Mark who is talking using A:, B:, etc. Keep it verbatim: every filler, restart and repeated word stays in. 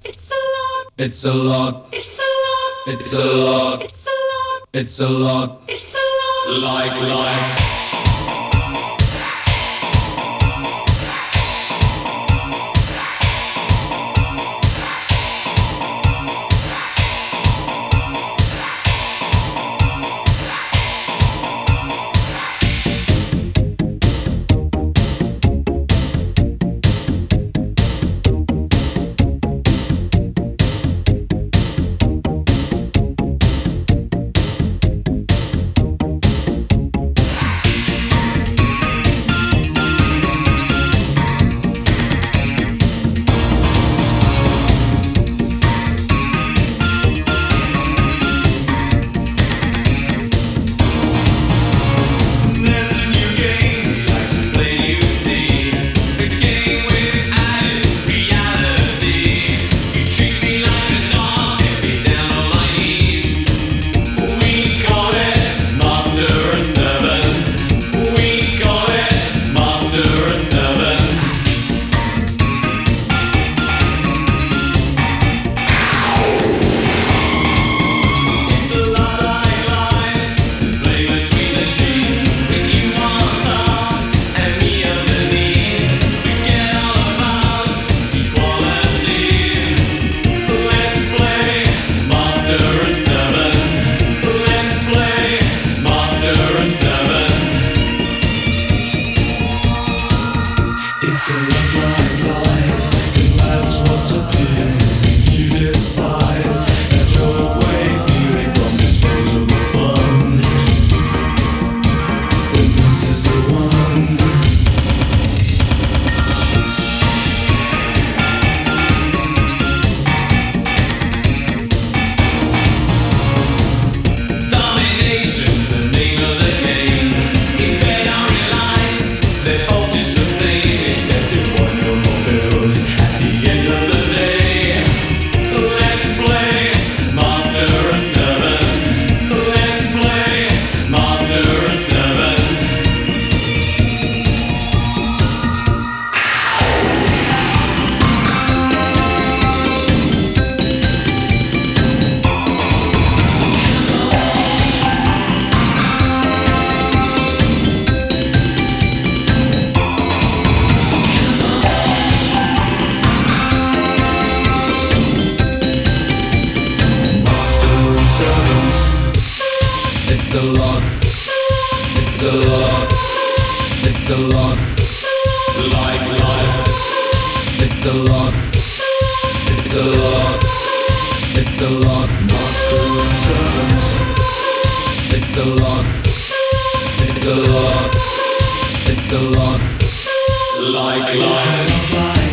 A: It's a lot.
B: It's a lot.
A: It's a lot.
B: It's a lot.
A: It's a lot.
B: It's a lot.
A: It's a lot.
B: Like life. It's a lot. It's a lot. It's a lot. Like life. It's a lot. It's a lot. It's a lot. Master and servants. It's a lot. It's a lot. It's a lot. Like life.